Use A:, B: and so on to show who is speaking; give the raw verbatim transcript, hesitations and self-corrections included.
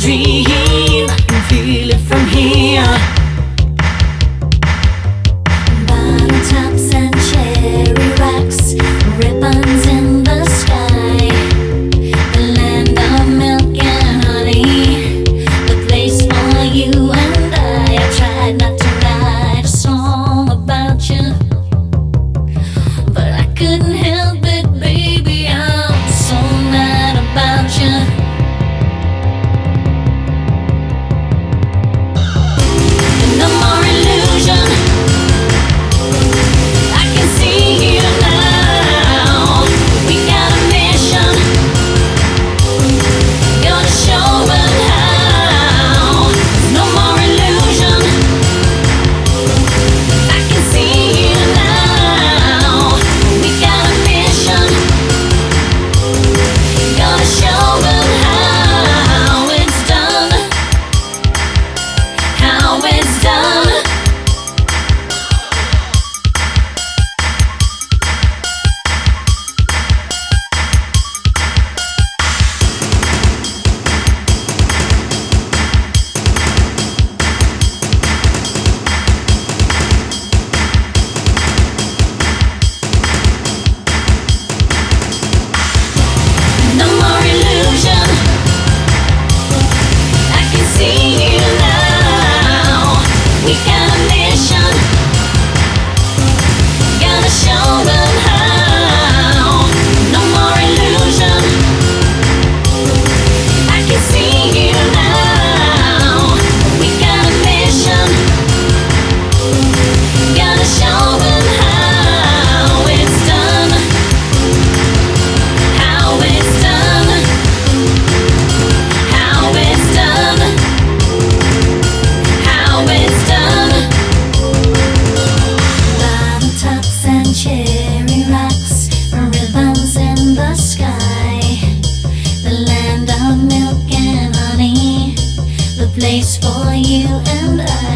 A: dream. I can feel it from here.
B: Bottle tops and cherry rocks, ribbons in the sky. The land of milk and honey, the place for you and I. I tried not to write a song about you, but I couldn't help it, baby. I'm so mad about you. No more illusion, I can see you now. We got a mission, gonna show them how. No more illusion, I can see you now. We got a mission, gonna show them how it's done, how it's done. No more illusion, I can see you now. We got a mission, gonna show them how. No more illusion, I can see you now. We got a mission, gonna show them how it's done, how it's done, how it's done, how it's done. Bottle tops and cherry rocks, ribbons in the sky. The land of milk and honey, the place for you and I.